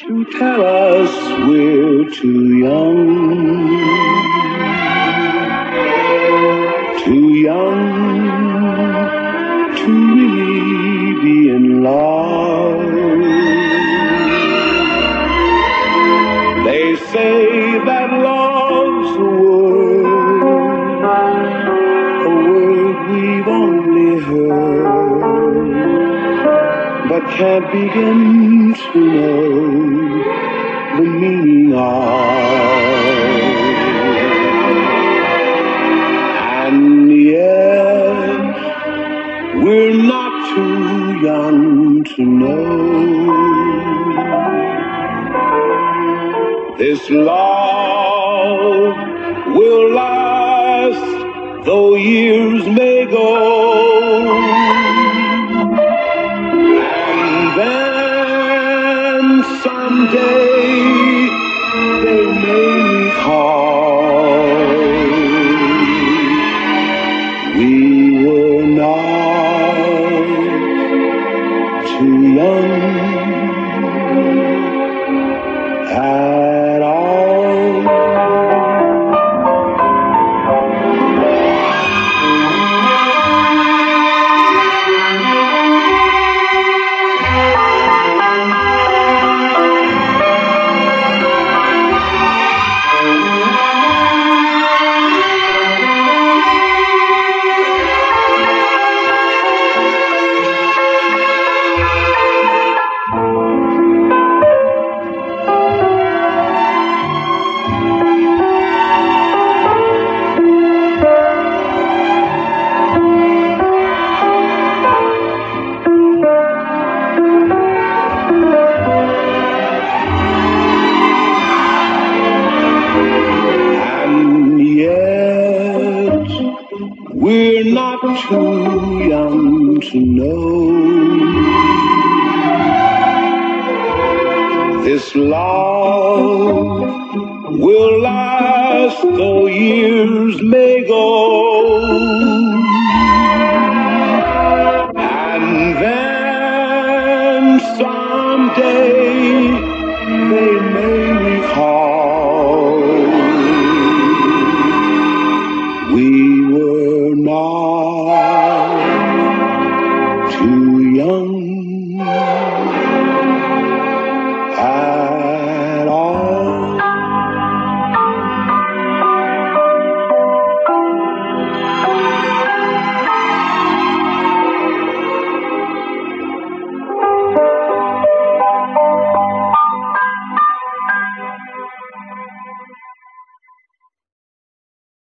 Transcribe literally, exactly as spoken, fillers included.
to tell us we're too young, too young to really be in love. They say that love's a word, a word we've only heard, but can't begin to know the meaning of. And yet, we're not too young to know this love will last, though years may go. And then someday they may recall we were not too young at all. We're not too young to know this love will last, though years may go.